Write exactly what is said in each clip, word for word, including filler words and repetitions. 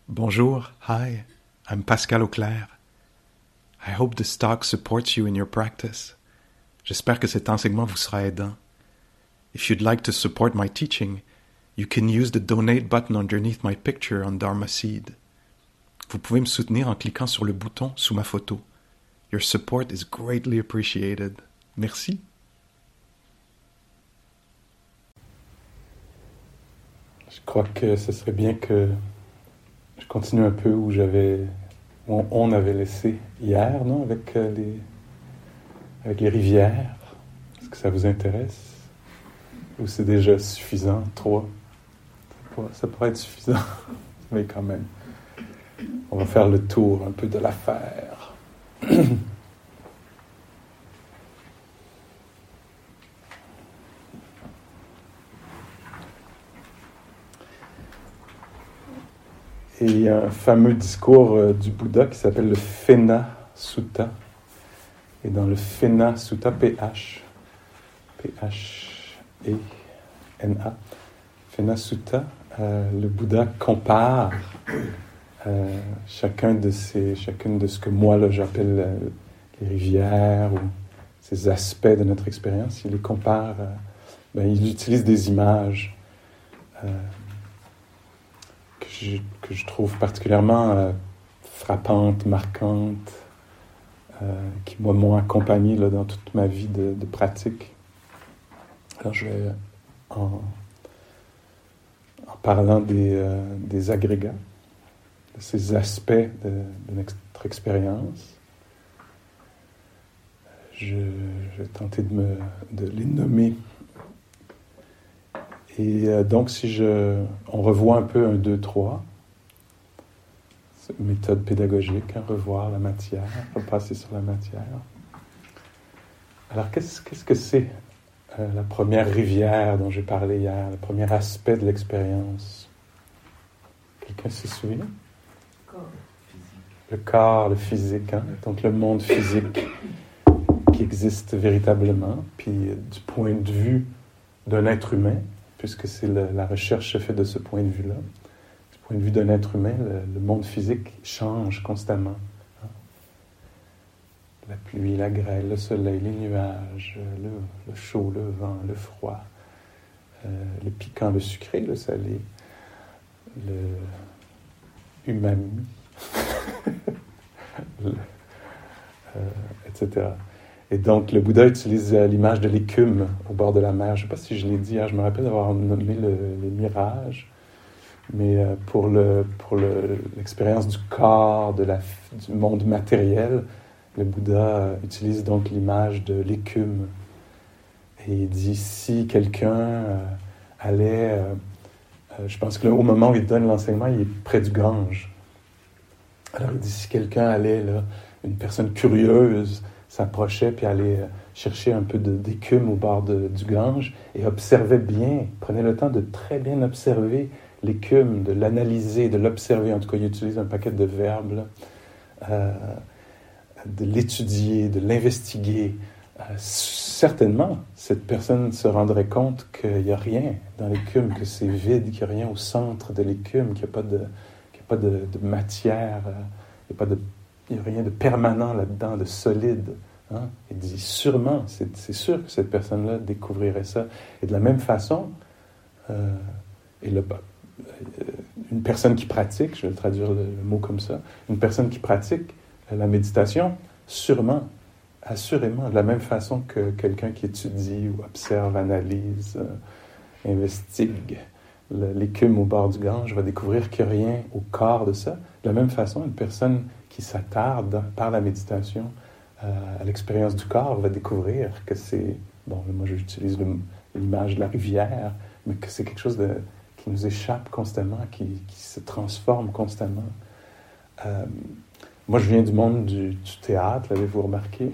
Bonjour, hi, I'm Pascal Auclair. I hope this talk supports you in your practice. J'espère que cet enseignement vous sera aidant. If you'd like to support my teaching, you can use the donate button underneath my picture on Dharma Seed. Vous pouvez me soutenir en cliquant sur le bouton sous ma photo. Your support is greatly appreciated. Merci. Je crois que ce serait bien que je continue un peu où j'avais, où on avait laissé hier, non, avec euh, les, avec les rivières. Est-ce que ça vous intéresse? Ou c'est déjà suffisant, trois? Ça pourrait, ça pourrait être suffisant, mais quand même. On va faire le tour un peu de l'affaire. Et il y a un fameux discours euh, du Bouddha qui s'appelle le Phena Sutta. Et dans le Phena Sutta, P H, P H E N A, Phena Sutta, euh, le Bouddha compare euh, chacun de ces, chacune de ce que moi là, j'appelle euh, les rivières ou ces aspects de notre expérience. Il les compare, euh, ben, il utilise des images euh, que je, que je trouve particulièrement euh, frappantes, marquantes, euh, qui moi, m'ont accompagné là, dans toute ma vie de, de pratique. Alors je vais, en, en parlant des, euh, des agrégats, de ces aspects de, de notre expérience, je, je vais tenter de, me, de les nommer. Et euh, donc, si je, on revoit un peu un, deux, trois, méthode pédagogique, hein, revoir la matière, repasser sur la matière. Alors, qu'est-ce, qu'est-ce que c'est euh, la première rivière dont j'ai parlé hier, le premier aspect de l'expérience? Quelqu'un se souvient? Corps. Le corps, le physique, hein? Donc le monde physique qui existe véritablement, puis du point de vue d'un être humain, puisque c'est le, la recherche se fait de ce point de vue-là. Du point de vue d'un être humain, le, le monde physique change constamment. Hein? La pluie, la grêle, le soleil, les nuages, le, le chaud, le vent, le froid, euh, le piquant, le sucré, le salé, le umami, le, euh, et cetera. Et donc, le Bouddha utilise l'image de l'écume au bord de la mer. Je ne sais pas si je l'ai dit, hein, je me rappelle d'avoir nommé le, les mirages, mais pour, le, pour le, l'expérience du corps, de la, du monde matériel, le Bouddha utilise donc l'image de l'écume. Et il dit, si quelqu'un euh, allait... Euh, euh, je pense qu'au moment où il donne l'enseignement, il est près du Gange. Alors il dit, si quelqu'un allait, là, une personne curieuse, s'approchait puis allait chercher un peu de, d'écume au bord de, du Gange et observait bien, prenait le temps de très bien observer l'écume, de l'analyser, de l'observer. En tout cas, il utilise un paquet de verbes, là, euh, de l'étudier, de l'investiguer. Euh, certainement, cette personne se rendrait compte qu'il n'y a rien dans l'écume, que c'est vide, qu'il n'y a rien au centre de l'écume, qu'il n'y a pas de, qu'il n'y a pas de, de matière, euh, il n'y a pas de Il n'y a rien de permanent là-dedans, de solide. Hein? Il dit sûrement, c'est, c'est sûr que cette personne-là découvrirait ça. Et de la même façon, euh, et le, euh, une personne qui pratique, je vais traduire le, le mot comme ça, une personne qui pratique la méditation, sûrement, assurément, de la même façon que quelqu'un qui étudie ou observe, analyse, euh, investigue le, l'écume au bord du Gange, va découvrir qu'il n'y a rien au corps de ça. De la même façon, une personne qui s'attarde par la méditation euh, à l'expérience du corps va découvrir que c'est, bon, moi j'utilise le, l'image de la rivière, mais que c'est quelque chose de, qui nous échappe constamment, qui, qui se transforme constamment. Euh, moi je viens du monde du, du théâtre, l'avez-vous remarqué,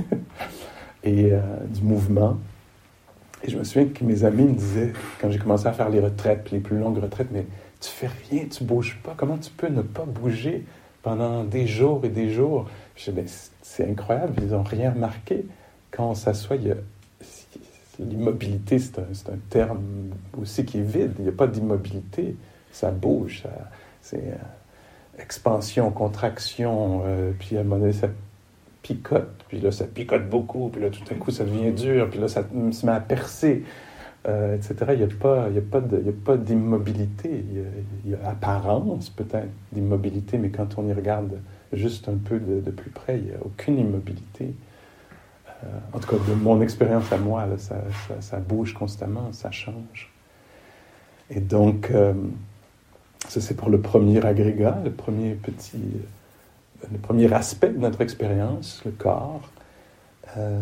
et euh, du mouvement. Et je me souviens que mes amis me disaient, quand j'ai commencé à faire les retraites, les plus longues retraites, mais tu fais rien, tu bouges pas, comment tu peux ne pas bouger pendant des jours et des jours? Je dis, ben, c'est incroyable, ils n'ont rien remarqué. Quand on s'assoit, il y a, l'immobilité, c'est un, c'est un terme aussi qui est vide. Il n'y a pas d'immobilité, ça bouge. Ça, c'est, expansion, contraction, euh, puis à un moment donné, ça picote, puis là, ça picote beaucoup, puis là, tout à coup, ça devient dur, puis là, ça se met à percer, euh, et cetera. Il n'y a pas, il y a pas de, il y a pas d'immobilité. Il y a, il y a apparence, peut-être, d'immobilité, mais quand on y regarde juste un peu de, de plus près, il n'y a aucune immobilité. Euh, en tout cas, de mon expérience à moi, là, ça, ça, ça bouge constamment, ça change. Et donc, euh, ça c'est pour le premier agrégat, le premier petit, le premier aspect de notre expérience, le corps. Euh,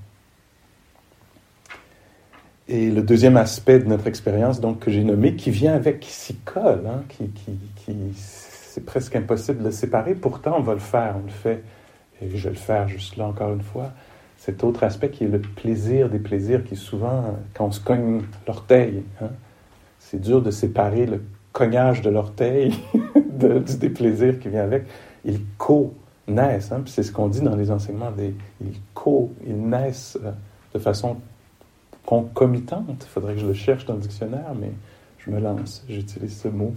et le deuxième aspect de notre expérience, donc que j'ai nommé, qui vient avec, qui s'y colle, hein, qui, qui, qui, c'est presque impossible de le séparer. Pourtant, on va le faire, on le fait, et je vais le faire juste là encore une fois. Cet autre aspect qui est le plaisir des plaisirs, qui souvent, quand on se cogne l'orteil, hein, c'est dur de séparer le cognage de l'orteil de, du déplaisir qui vient avec. Ils co-naissent, hein, puis c'est ce qu'on dit dans les enseignements, des, ils co, ils naissent euh, de façon concomitante. Il faudrait que je le cherche dans le dictionnaire, mais je me lance, j'utilise ce mot.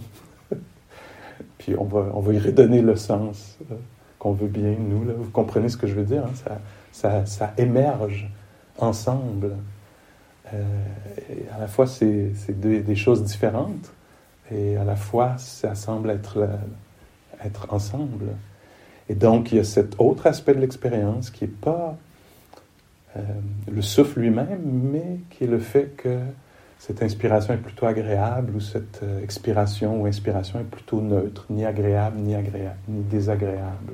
Puis on va, on va y redonner le sens euh, qu'on veut bien, nous. Là. Vous comprenez ce que je veux dire, hein? ça, ça, ça émerge ensemble. Euh, et à la fois, c'est, c'est deux, des choses différentes, et à la fois, ça semble être, la, être ensemble. Et donc, il y a cet autre aspect de l'expérience qui n'est pas euh, le souffle lui-même, mais qui est le fait que cette inspiration est plutôt agréable, ou cette euh, expiration ou inspiration est plutôt neutre, ni agréable, ni, agréable, ni désagréable.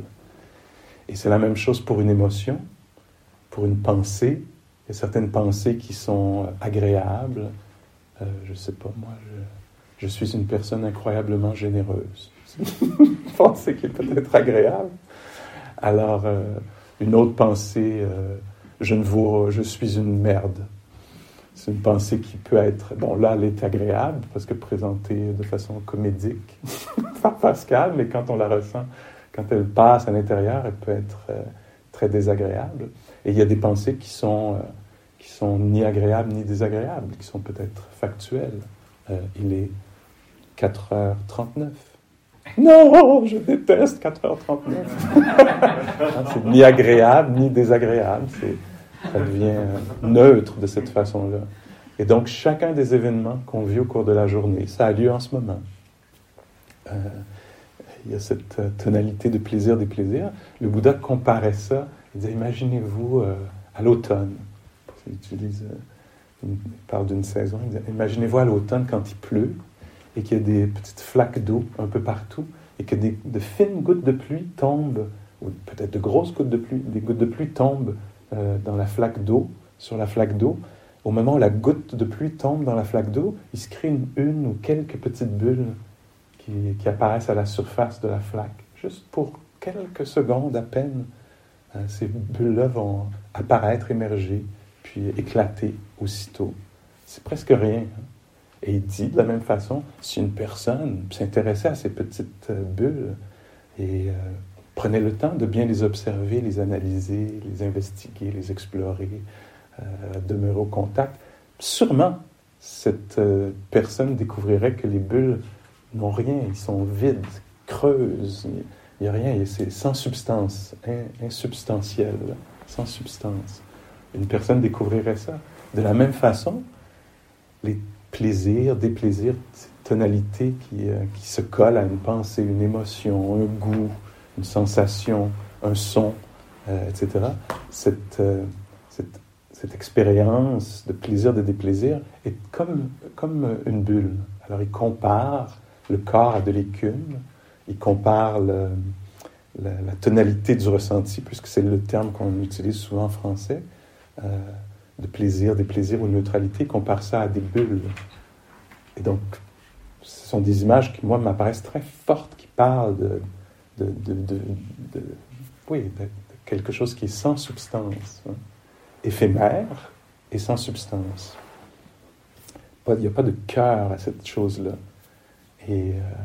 Et c'est la même chose pour une émotion, pour une pensée. Il y a certaines pensées qui sont agréables. Euh, je ne sais pas, moi, je, je suis une personne incroyablement généreuse. Une pensée qui est peut-être agréable. Alors, euh, une autre pensée, euh, je ne vaux, je suis une merde. C'est une pensée qui peut être... Bon, là, elle est agréable, parce que présentée de façon comédique par Pascal, mais quand on la ressent, quand elle passe à l'intérieur, elle peut être euh, très désagréable. Et il y a des pensées qui sont... Euh, qui sont ni agréables ni désagréables, qui sont peut-être factuelles. Euh, il est quatre heures trente-neuf. Non, je déteste quatre heures trente-neuf. C'est ni agréable ni désagréable. C'est, ça devient neutre de cette façon-là. Et donc, chacun des événements qu'on vit au cours de la journée, ça a lieu en ce moment. Euh, il y a cette tonalité de plaisir des plaisirs. Le Bouddha comparait ça. Il disait, imaginez-vous euh, à l'automne. Il utilise, il parle d'une saison. Il dit, imaginez-vous à l'automne quand il pleut et qu'il y a des petites flaques d'eau un peu partout et que des, de fines gouttes de pluie tombent, ou peut-être de grosses gouttes de pluie, des gouttes de pluie tombent euh, dans la flaque d'eau, sur la flaque d'eau. Au moment où la goutte de pluie tombe dans la flaque d'eau, il se crée une, une ou quelques petites bulles qui, qui apparaissent à la surface de la flaque. Juste pour quelques secondes à peine, euh, ces bulles-là vont apparaître, émerger, puis éclater aussitôt. C'est presque rien. Hein? Et il dit de la même façon, si une personne s'intéressait à ces petites euh, bulles et euh, prenait le temps de bien les observer, les analyser, les investiguer, les explorer, euh, demeurer au contact, sûrement cette euh, personne découvrirait que les bulles n'ont rien, ils sont vides, creuses, il n'y a rien, c'est sans substance, in, insubstantiel, sans substance. Une personne découvrirait ça. De la même façon, les plaisirs, déplaisirs, ces tonalités qui, euh, qui se collent à une pensée, une émotion, un goût, une sensation, un son, euh, et cetera. Cette, euh, cette, cette expérience de plaisir, de déplaisir est comme, comme une bulle. Alors, il compare le corps à de l'écume, il compare le, la, la tonalité du ressenti, puisque c'est le terme qu'on utilise souvent en français, Euh, de plaisir, des plaisirs ou de neutralité, compare ça à des bulles. Et donc, ce sont des images qui, moi, m'apparaissent très fortes, qui parlent de, de, de, de, de, oui, de, de quelque chose qui est sans substance, hein, éphémère et sans substance. Pas, il n'y a pas de cœur à cette chose-là. Et, euh,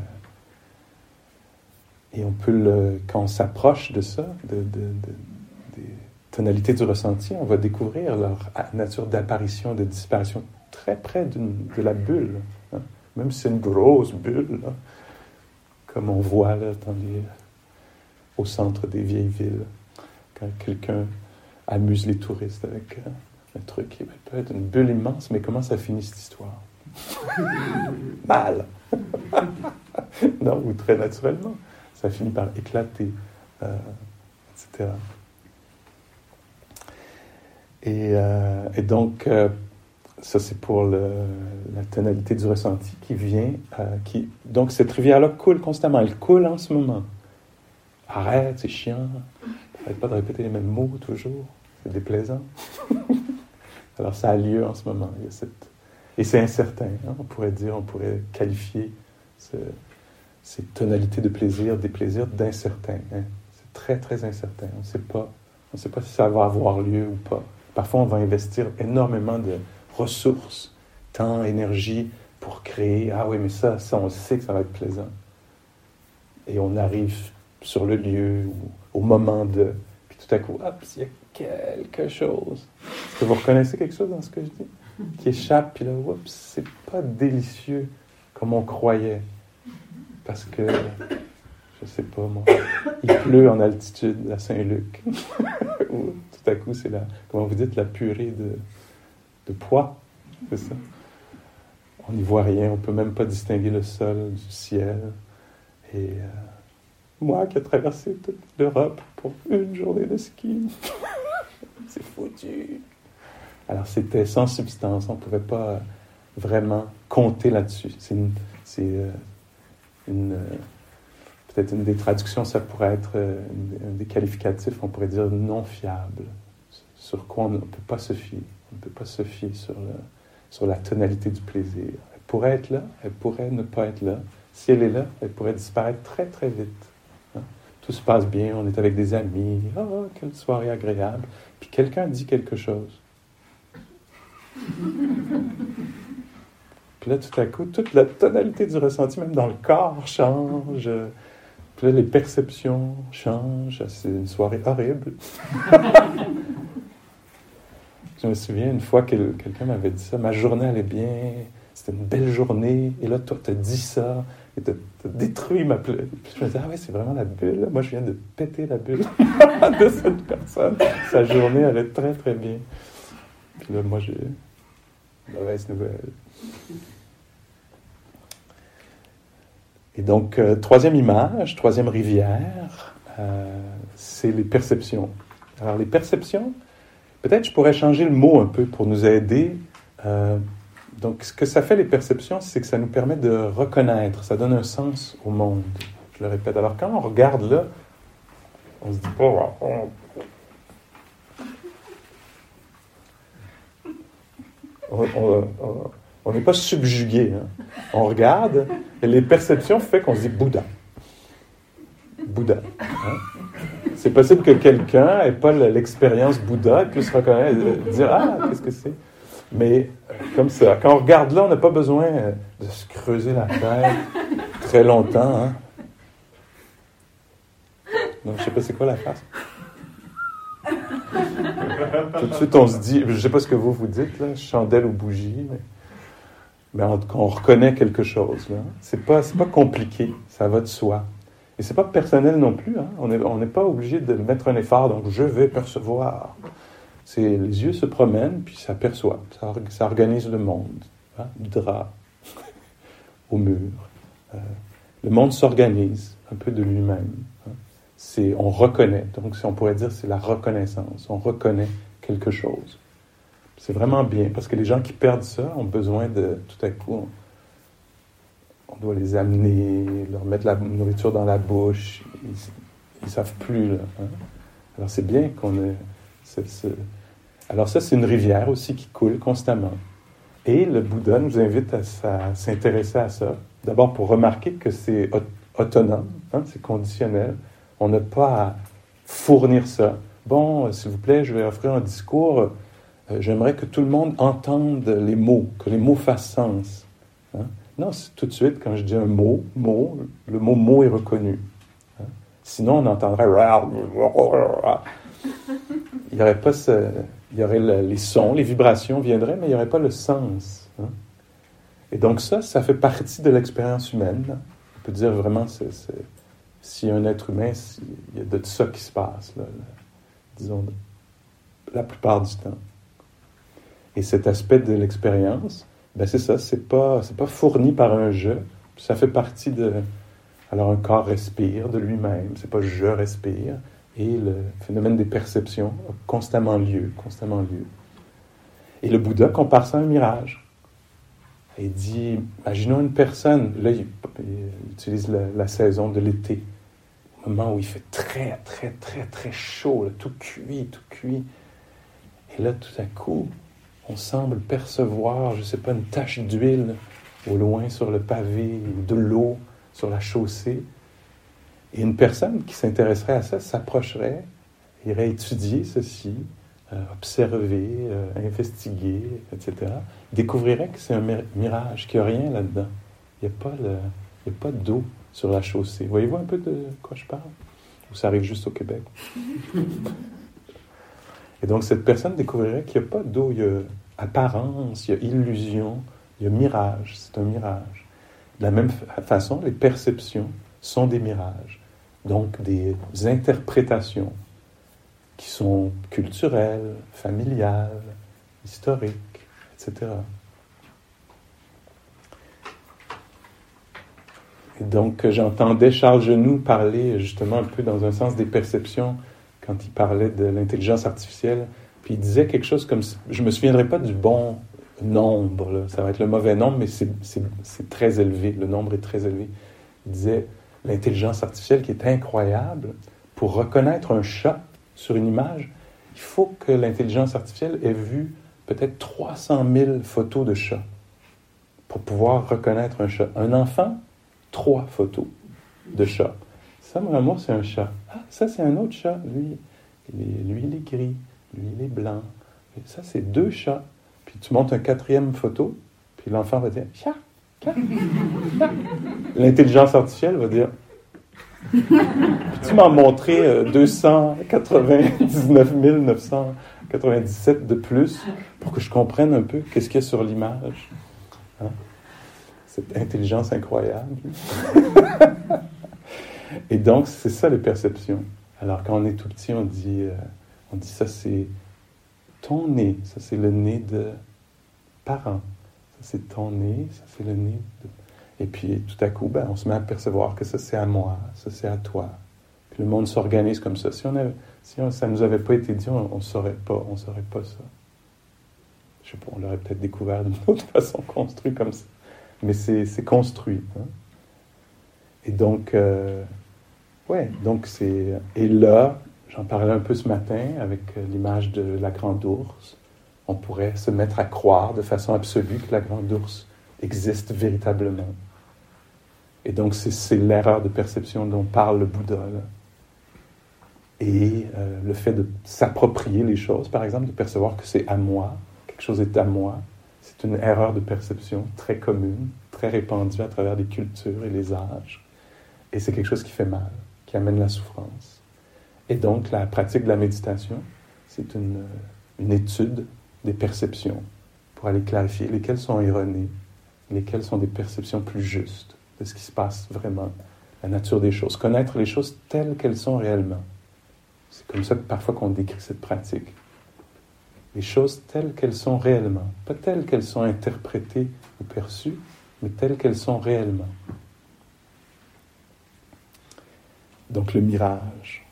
et on peut, le, quand on s'approche de ça, de, de, de, des tonalité du ressenti, on va découvrir leur nature d'apparition, de disparition très près d'une, de la bulle. Hein. Même si c'est une grosse bulle, là, comme on voit là, dans les, au centre des vieilles villes, quand quelqu'un amuse les touristes avec euh, un truc qui peut être une bulle immense, mais comment ça finit cette histoire? Mal! Non, ou très naturellement. Ça finit par éclater, euh, et cetera. Et, euh, et donc, euh, ça c'est pour le, la tonalité du ressenti qui vient. Euh, qui, donc, cette rivière-là coule constamment. Elle coule en ce moment. Arrête, c'est chiant. Arrête pas de répéter les mêmes mots toujours. C'est déplaisant. Alors, ça a lieu en ce moment. Il y a cette... Et c'est incertain. Hein? On pourrait dire, on pourrait qualifier ce, ces tonalités de plaisir, des plaisirs d'incertain. Hein? C'est très, très incertain. On ne sait pas. On ne sait pas si ça va avoir lieu ou pas. Parfois, on va investir énormément de ressources, temps, énergie pour créer. Ah oui, mais ça, ça, on sait que ça va être plaisant. Et on arrive sur le lieu ou au moment de... Puis tout à coup, hop, il y a quelque chose. Est-ce que vous reconnaissez quelque chose dans ce que je dis? Qui échappe, puis là, oups, c'est pas délicieux comme on croyait. Parce que, je sais pas moi, il pleut en altitude à Saint-Luc. Ou tout à coup, c'est la, comment vous dites, la purée de, de pois, c'est ça? On n'y voit rien, on peut même pas distinguer le sol du ciel. Et euh, moi qui ai traversé toute l'Europe pour une journée de ski, c'est foutu. Alors c'était sans substance, on ne pouvait pas vraiment compter là-dessus. C'est, une, c'est euh, une, euh, peut-être une des traductions, ça pourrait être euh, un des qualificatifs, on pourrait dire non fiable, sur quoi on ne peut pas se fier. On ne peut pas se fier sur, le, sur la tonalité du plaisir. Elle pourrait être là, elle pourrait ne pas être là. Si elle est là, elle pourrait disparaître très très vite. Hein? Tout se passe bien, on est avec des amis, oh, quelle soirée agréable. Puis quelqu'un dit quelque chose. Puis là, tout à coup, toute la tonalité du ressenti, même dans le corps, change. Puis là, les perceptions changent. C'est une soirée horrible. Je me souviens, une fois, que quelqu'un m'avait dit ça. Ma journée allait bien. C'était une belle journée. Et là, toi, t'as dit ça. Et t'as, t'as détruit ma bulle. Puis je me disais, ah ouais, c'est vraiment la bulle. Moi, je viens de péter la bulle de cette personne. Sa journée allait très, très bien. Puis là, moi, j'ai... mauvaise nouvelle. Et donc, euh, troisième image, troisième rivière, euh, c'est les perceptions. Alors, les perceptions, peut-être je pourrais changer le mot un peu pour nous aider. Euh, donc, ce que ça fait, les perceptions, c'est que ça nous permet de reconnaître, ça donne un sens au monde. Je le répète. Alors, quand on regarde là, on se dit pas... Oh, oh, on n'est pas subjugué. Hein. On regarde, et les perceptions font qu'on se dit Bouddha. Bouddha. Hein. C'est possible que quelqu'un n'ait pas l'expérience Bouddha et puisse reconnaître, dire ah, qu'est-ce que c'est? Mais comme ça, quand on regarde là, on n'a pas besoin de se creuser la tête très longtemps. Hein. Donc, je ne sais pas c'est quoi la face. Tout de suite, on se dit, je ne sais pas ce que vous vous dites, là, chandelle ou bougie, mais, mais en tout cas, on reconnaît quelque chose. Là. C'est pas, c'est pas compliqué, ça va de soi. Et c'est pas personnel non plus. Hein. On n'est on n'est pas obligé de mettre un effort, donc je vais percevoir. C'est, les yeux se promènent, puis ça perçoit, ça, ça organise le monde. Hein, du drap au mur. Euh, le monde s'organise un peu de lui-même. Hein. C'est, on reconnaît, donc on pourrait dire c'est la reconnaissance, on reconnaît quelque chose. C'est vraiment bien, parce que les gens qui perdent ça ont besoin de, tout à coup, on, on doit les amener, leur mettre la nourriture dans la bouche, ils ne savent plus. Là, hein? Alors c'est bien qu'on ait... C'est, c'est... Alors ça, c'est une rivière aussi qui coule constamment. Et le Bouddha nous invite à, à s'intéresser à ça, d'abord pour remarquer que c'est autonome, hein, c'est conditionnel. On n'a pas à fournir ça. Bon, s'il vous plaît, je vais offrir un discours. Euh, j'aimerais que tout le monde entende les mots, que les mots fassent sens. Hein? Non, c'est tout de suite, quand je dis un mot, mot, le mot mot est reconnu. Hein? Sinon, on entendrait... Il y aurait pas ce... Il y aurait le, les sons, les vibrations viendraient, mais il n'y aurait pas le sens. Hein? Et donc ça, ça fait partie de l'expérience humaine. On peux dire vraiment, c'est, c'est, s'il y a un être humain, il y a de ça qui se passe, là, là, disons, la plupart du temps. Et cet aspect de l'expérience, ben c'est ça, c'est pas, c'est pas fourni par un je, ça fait partie de... Alors un corps respire de lui-même, c'est pas je respire, et le phénomène des perceptions a constamment lieu, constamment lieu. Et le Bouddha compare ça à un mirage. Il dit, imaginons une personne, là il, il utilise la, la saison de l'été, au moment où il fait très, très, très, très chaud, là, tout cuit, tout cuit. Et là, tout à coup, on semble percevoir, je ne sais pas, une tache d'huile au loin sur le pavé, ou de l'eau sur la chaussée. Et une personne qui s'intéresserait à ça s'approcherait, irait étudier ceci, euh, observer, euh, investiguer, et cetera. Découvrirait que c'est un mirage, qu'il n'y a rien là-dedans. Il n'y a pas le, il n'y a pas d'eau sur la chaussée. Voyez-vous un peu de quoi je parle? Ou ça arrive juste au Québec? Et donc, cette personne découvrirait qu'il n'y a pas d'eau, il y a apparence, il y a illusion, il y a mirage, c'est un mirage. De la même façon, les perceptions sont des mirages, donc des interprétations qui sont culturelles, familiales, historiques, et cetera. Et donc, j'entendais Charles Genoux parler justement un peu dans un sens des perceptions quand il parlait de l'intelligence artificielle, puis il disait quelque chose comme, je ne me souviendrai pas du bon nombre, là. Ça va être le mauvais nombre, mais c'est, c'est, c'est très élevé, le nombre est très élevé. Il disait, l'intelligence artificielle qui est incroyable, pour reconnaître un chat sur une image, il faut que l'intelligence artificielle ait vu peut-être trois cent mille photos de chats pour pouvoir reconnaître un chat. Un enfant, trois photos de chats. Ça, vraiment, c'est un chat. Ah, ça, c'est un autre chat. Lui, il est, lui, il est gris. Lui, il est blanc. Et ça, c'est deux chats. Puis tu montes une quatrième photo, puis l'enfant va dire « chat, chat, chat ». L'intelligence artificielle va dire « Peux-tu m'en montrer euh, deux cent quatre-vingt-dix-neuf mille neuf cent quatre-vingt-dix-sept de plus pour que je comprenne un peu qu'est-ce qu'il y a sur l'image. Hein? Cette intelligence incroyable. » Et donc, c'est ça les perceptions. Alors, quand on est tout petit, on dit, euh, on dit ça, c'est ton nez. Ça, c'est le nez de parent. Ça, c'est ton nez. Ça, c'est le nez de... Et puis, tout à coup, ben, on se met à percevoir que ça, c'est à moi. Ça, c'est à toi. Puis le monde s'organise comme ça. Si, on avait, si on, ça ne nous avait pas été dit, on ne saurait pas. On saurait pas ça. Je sais pas, on l'aurait peut-être découvert d'une autre façon, construit comme ça. Mais c'est, c'est construit. Hein? Et donc... Euh, Ouais, donc c'est... Et là, j'en parlais un peu ce matin avec l'image de la grande ours. On pourrait se mettre à croire de façon absolue que la grande ours existe véritablement. Et donc c'est, c'est l'erreur de perception dont parle le Bouddha, là. Et euh, le fait de s'approprier les choses, par exemple, de percevoir que c'est à moi, quelque chose est à moi, c'est une erreur de perception très commune, très répandue à travers les cultures et les âges. Et c'est quelque chose qui fait mal, qui amène la souffrance. Et donc, la pratique de la méditation, c'est une, une étude des perceptions pour aller clarifier lesquelles sont erronées, lesquelles sont des perceptions plus justes de ce qui se passe vraiment, la nature des choses. Connaître les choses telles qu'elles sont réellement. C'est comme ça que parfois qu'on décrit cette pratique. Les choses telles qu'elles sont réellement. Pas telles qu'elles sont interprétées ou perçues, mais telles qu'elles sont réellement. Donc le mirage.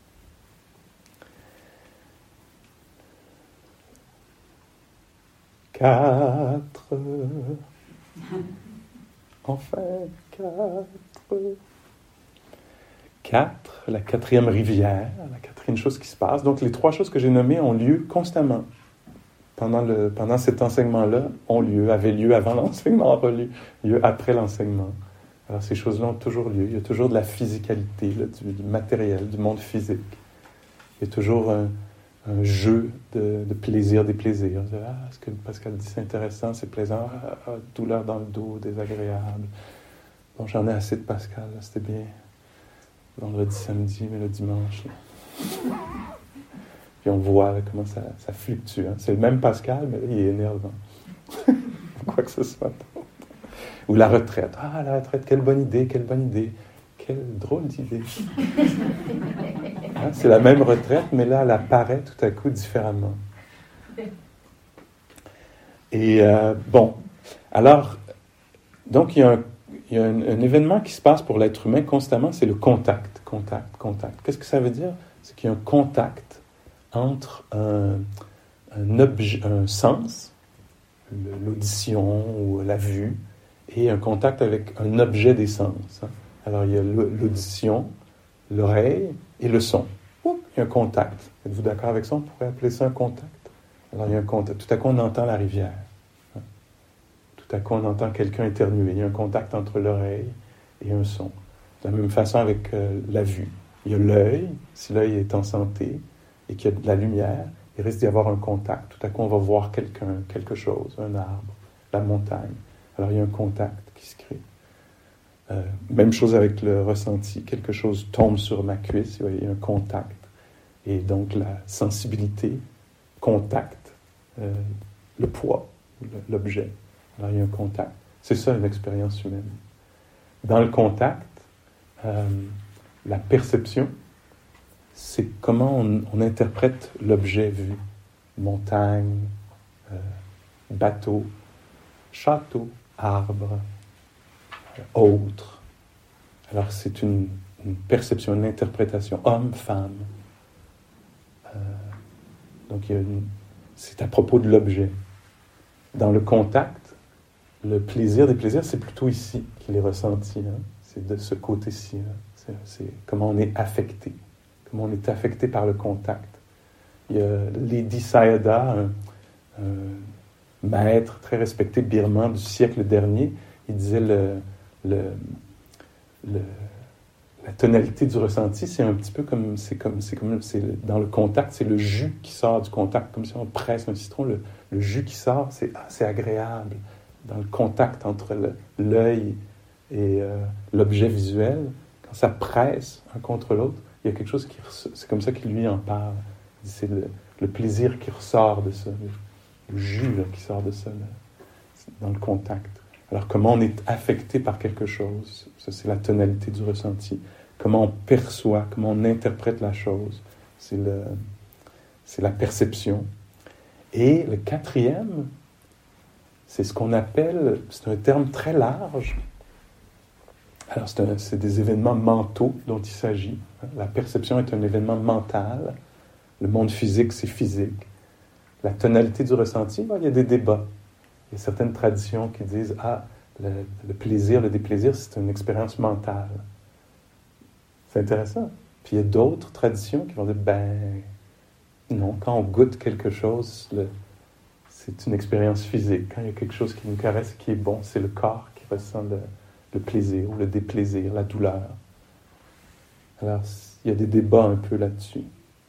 Quatre. Enfin, quatre. Quatre, la quatrième rivière, la quatrième chose qui se passe. Donc les trois choses que j'ai nommées ont lieu constamment. Pendant, le, pendant cet enseignement-là, ont lieu, avaient lieu avant l'enseignement, ont lieu, lieu après l'enseignement. Alors, ces choses-là ont toujours lieu. Il y a toujours de la physicalité, là, du, du matériel, du monde physique. Il y a toujours un, un jeu de, de plaisir, des plaisirs. Ah, ce que Pascal dit, c'est intéressant, c'est plaisant. Ah, ah, douleur dans le dos, désagréable. Bon, j'en ai assez de Pascal, là, c'était bien. Vendredi, samedi, mais le dimanche. Là. Puis on voit là, comment ça, ça fluctue. Hein. C'est le même Pascal, mais là, il est énervant. Quoi que ce soit. Ou la retraite. Ah, la retraite, quelle bonne idée, quelle bonne idée. Quelle drôle d'idée. Hein, c'est la même retraite, mais là, elle apparaît tout à coup différemment. Et euh, bon, alors, donc il y a, un, il y a un, un événement qui se passe pour l'être humain constamment, c'est le contact, contact, contact. Qu'est-ce que ça veut dire? C'est qu'il y a un contact entre un, un, objet, un sens, l'audition ou la vue, et un contact avec un objet des sens. Hein. Alors, il y a l'audition, l'oreille et le son. Ouh, il y a un contact. Êtes-vous d'accord avec ça? On pourrait appeler ça un contact. Alors, il y a un contact. Tout à coup, on entend la rivière. Hein. Tout à coup, on entend quelqu'un éternuer. Il y a un contact entre l'oreille et un son. De la même façon avec euh, la vue. Il y a l'œil. Si l'œil est en santé et qu'il y a de la lumière, il risque d'y avoir un contact. Tout à coup, on va voir quelqu'un, quelque chose, un arbre, la montagne. Alors, il y a un contact qui se crée. Euh, même chose avec le ressenti. Quelque chose tombe sur ma cuisse, il y a un contact. Et donc, la sensibilité, contact, euh, le poids, l'objet. Alors, il y a un contact. C'est ça, une expérience humaine. Dans le contact, euh, la perception, c'est comment on, on interprète l'objet vu. Montagne, euh, bateau, château, arbre, autre. Alors, c'est une, une perception, une interprétation. Homme, femme. Euh, donc, il y a une, c'est à propos de l'objet. Dans le contact, le plaisir des plaisirs, c'est plutôt ici qu'il est ressenti. Hein. C'est de ce côté-ci. Hein. C'est, c'est comment on est affecté. Comment on est affecté par le contact. Il y a Ledi Sayadaw, un, un maître très respecté birman du siècle dernier, il disait le, le, le, la tonalité du ressenti, c'est un petit peu comme, c'est comme, c'est comme c'est, dans le contact, c'est le jus qui sort du contact, comme si on presse un citron, le, le jus qui sort, c'est, ah, c'est agréable. Dans le contact entre le, l'œil et euh, l'objet visuel, quand ça presse un contre l'autre, il y a quelque chose qui, c'est comme ça qu'il lui en parle. C'est le, le plaisir qui ressort de ça, le, le jus là, qui sort de ça, là, dans le contact. Alors, comment on est affecté par quelque chose, ça c'est la tonalité du ressenti. Comment on perçoit, comment on interprète la chose, c'est, le, c'est la perception. Et le quatrième, c'est ce qu'on appelle, c'est un terme très large. Alors, c'est, un, c'est des événements mentaux dont il s'agit. La perception est un événement mental. Le monde physique, c'est physique. La tonalité du ressenti, ben, il y a des débats. Il y a certaines traditions qui disent « Ah, le, le plaisir, le déplaisir, c'est une expérience mentale. » C'est intéressant. Puis il y a d'autres traditions qui vont dire « Ben, non, quand on goûte quelque chose, le, c'est une expérience physique. Quand il y a quelque chose qui nous caresse et qui est bon, c'est le corps qui ressent le, le plaisir ou le déplaisir, la douleur. » Alors, il y a des débats un peu là-dessus.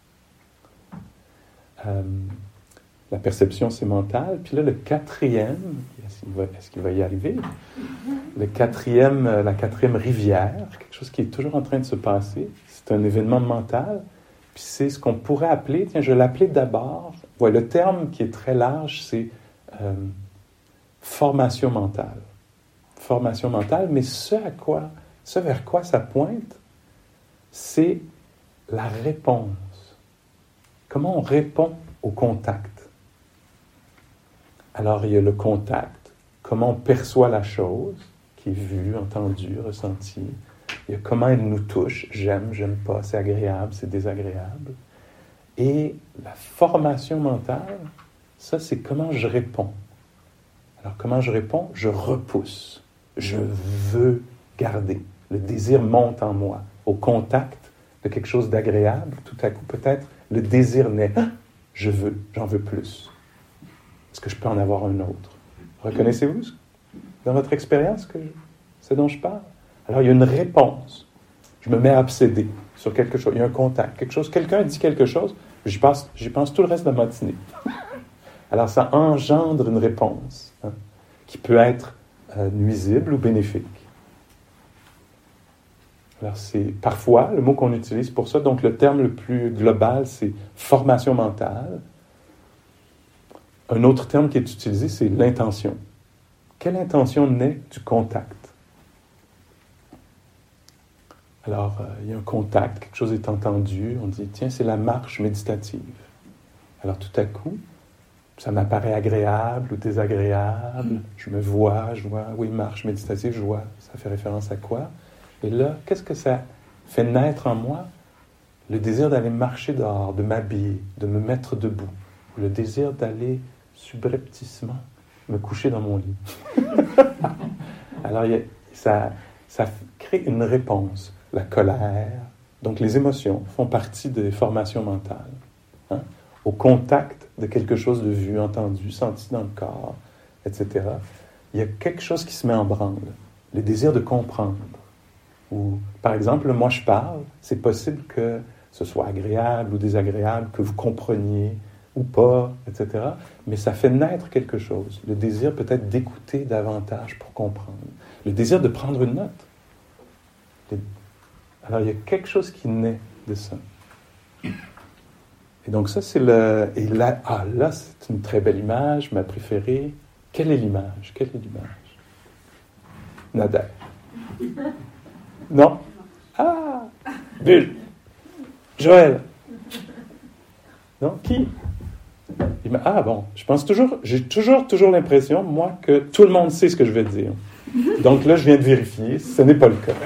Euh, la perception, c'est mental. Puis là, le quatrième, est-ce qu'il va, est-ce qu'il va y arriver? Le quatrième, la quatrième rivière, quelque chose qui est toujours en train de se passer. C'est un événement mental. Puis c'est ce qu'on pourrait appeler, tiens, je vais l'appeler d'abord, ouais, le terme qui est très large, c'est euh, formation mentale. Formation mentale, mais ce à quoi, ce vers quoi ça pointe, c'est la réponse. Comment on répond au contact? Alors, il y a le contact, comment on perçoit la chose, qui est vue, entendue, ressentie. Il y a comment elle nous touche, j'aime, j'aime pas, c'est agréable, c'est désagréable. Et la formation mentale, ça, c'est comment je réponds. Alors, comment je réponds? Je repousse. Je veux garder. Le désir monte en moi. Au contact de quelque chose d'agréable, tout à coup, peut-être, le désir naît. Ah, je veux, j'en veux plus. Est-ce que je peux en avoir un autre? Reconnaissez-vous dans votre expérience que je, ce dont je parle? Alors, il y a une réponse. Je me mets à obséder sur quelque chose. Il y a un contact. Quelque chose, quelqu'un dit quelque chose, j'y pense, j'y pense tout le reste de la matinée. Alors, ça engendre une réponse hein, qui peut être euh, nuisible ou bénéfique. Alors, c'est parfois le mot qu'on utilise pour ça. Donc, le terme le plus global, c'est formation mentale. Un autre terme qui est utilisé, c'est l'intention. quelle intention naît du contact? Alors, euh, il y a un contact, quelque chose est entendu, on dit, tiens, c'est la marche méditative. Alors, tout à coup, ça m'apparaît agréable ou désagréable, je me vois, je vois, oui, marche méditative, je vois, ça fait référence à quoi? Et là, qu'est-ce que ça fait naître en moi? Le désir d'aller marcher dehors, de m'habiller, de me mettre debout, le désir d'aller subrepticement me coucher dans mon lit. Alors, il y a, ça, ça crée une réponse. La colère, donc les émotions font partie des formations mentales. Hein? Au contact de quelque chose de vu, entendu, senti dans le corps, et cetera, il y a quelque chose qui se met en branle. Le désir de comprendre. Ou, par exemple, moi je parle, c'est possible que ce soit agréable ou désagréable, que vous compreniez ou pas, et cetera. Mais ça fait naître quelque chose. Le désir peut-être d'écouter davantage pour comprendre. Le désir de prendre une note. Le... Alors, il y a quelque chose qui naît de ça. Et donc, ça, c'est le... Et là, ah, là, c'est une très belle image, ma préférée. Quelle est l'image? Quelle est l'image? Nader. Non? Ah! Bulle. Joël. Non? Qui? Ah bon, je pense toujours, j'ai toujours, toujours l'impression, moi, que tout le monde sait ce que je vais dire. Donc là, je viens de vérifier, ce n'est pas le cas.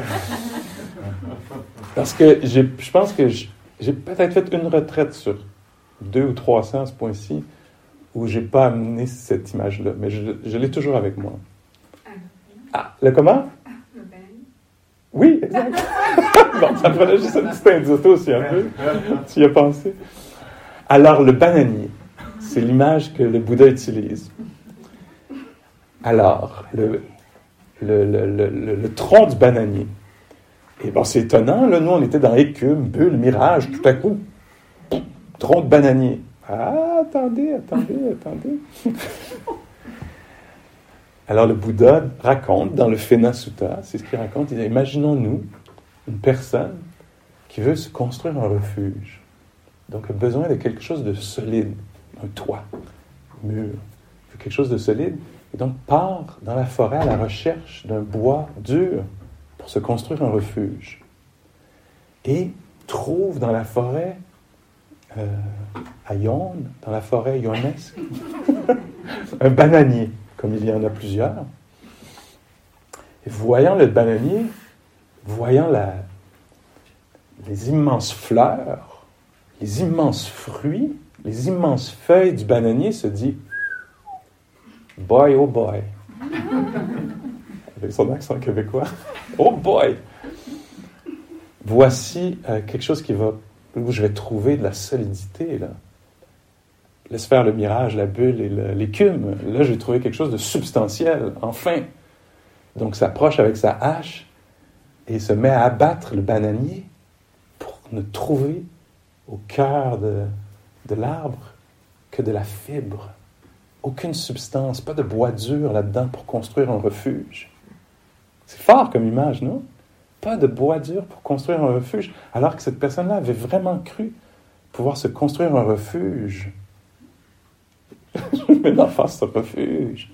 Parce que j'ai, je pense que j'ai, j'ai peut-être fait une retraite sur deux ou trois cents à ce point-ci, où je n'ai pas amené cette image-là, mais je, je l'ai toujours avec moi. Ah, le comment? Le banani. Oui, exact. Bon, ça prenait juste un petit indice aussi, un peu. Tu y as pensé? Alors, le bananier, c'est l'image que le Bouddha utilise. Alors, le, le, le, le, le, le tronc du bananier. Et bon, c'est étonnant, là, nous, on était dans écume, bulle, mirage, tout à coup, tronc de bananier. Ah, attendez, attendez, attendez. Alors, le Bouddha raconte, dans le Fena Sutta, c'est ce qu'il raconte, il dit, imaginons-nous une personne qui veut se construire un refuge. Donc, a besoin de quelque chose de solide, un toit, un mur, quelque chose de solide, et donc part dans la forêt à la recherche d'un bois dur pour se construire un refuge. Et trouve dans la forêt, euh, à Yonne, dans la forêt ionesque, un bananier, comme il y en a plusieurs. Et voyant le bananier, voyant la, les immenses fleurs, les immenses fruits, les immenses feuilles du bananier, se dit « Boy, oh boy !» Avec son accent québécois. « Oh boy !» Voici euh, quelque chose qui va, où je vais trouver de la solidité, là. Laisse faire le mirage, la bulle et le, l'écume. Là, j'ai trouvé quelque chose de substantiel, enfin. Donc, s'approche avec sa hache et se met à abattre le bananier pour ne trouver au cœur de, de l'arbre que de la fibre. Aucune substance, pas de bois dur là-dedans pour construire un refuge. C'est fort comme image, non? Pas de bois dur pour construire un refuge, alors que cette personne-là avait vraiment cru pouvoir se construire un refuge. Je mets en face ce refuge.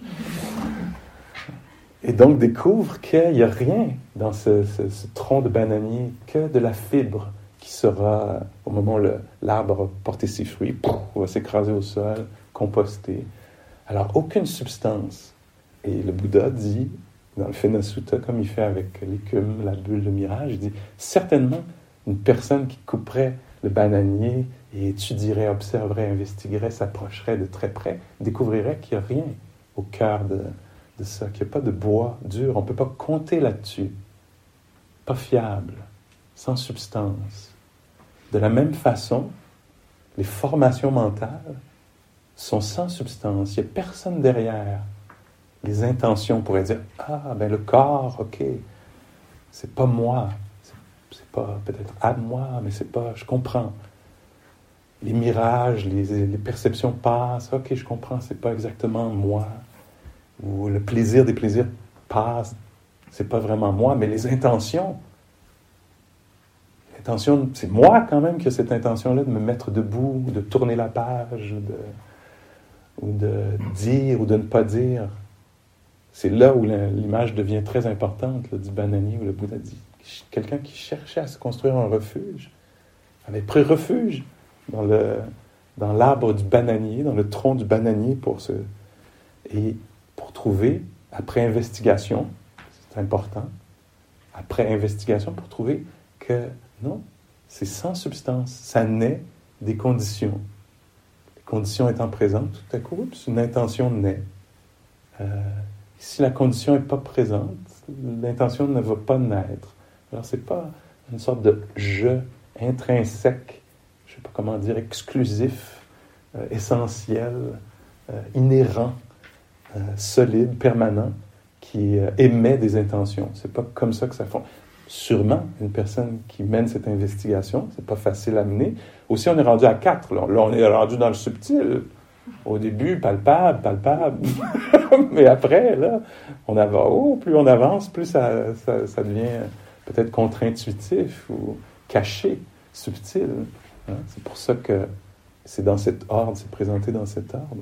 Et donc découvre qu'il n'y a rien dans ce, ce, ce tronc de bananier, que de la fibre qui sera, au moment où le, l'arbre va porter ses fruits, pouf, va s'écraser au sol, composter. Alors, aucune substance. Et le Bouddha dit, dans le Fena Sutta, comme il fait avec l'écume, la bulle, le mirage, il dit, certainement, une personne qui couperait le bananier et étudierait, observerait, investiguerait, s'approcherait de très près, découvrirait qu'il n'y a rien au cœur de, de ça, qu'il n'y a pas de bois dur. On ne peut pas compter là-dessus. Pas fiable, sans substance. De la même façon, les formations mentales sont sans substance. Il n'y a personne derrière. Les intentions pourraient dire « Ah, ben le corps, ok, c'est pas moi. C'est, c'est pas peut-être à moi, mais c'est pas... Je comprends. Les mirages, les, les perceptions passent. Ok, je comprends, c'est pas exactement moi. Ou le plaisir des plaisirs passe. C'est pas vraiment moi, mais les intentions... L'intention, c'est moi quand même qui ai cette intention-là de me mettre debout, de tourner la page, de, ou de dire ou de ne pas dire. c'est là où la, l'image devient très importante là, du bananier, où le Bouddha dit quelqu'un qui cherchait à se construire un refuge avait pris refuge dans, le, dans l'arbre du bananier, dans le tronc du bananier pour se... Et pour trouver, après investigation, c'est important, après investigation, pour trouver que non, c'est sans substance, ça naît des conditions. Les conditions étant présentes, tout à coup, oups, une intention naît. Euh, si la condition n'est pas présente, l'intention ne va pas naître. Alors, c'est pas une sorte de « je » intrinsèque, je ne sais pas comment dire, exclusif, euh, essentiel, euh, inhérent, euh, solide, permanent, qui euh, émet des intentions. C'est pas comme ça que ça fonctionne. Sûrement, une personne qui mène cette investigation, c'est pas facile à mener. Aussi, on est rendu à quatre. Là, là on est rendu dans le subtil. Au début, palpable, palpable. Mais après, là, on avance. Oh, plus on avance, plus ça, ça, ça devient peut-être contre-intuitif ou caché, subtil. Hein? C'est pour ça que c'est dans cet ordre, c'est présenté dans cet ordre.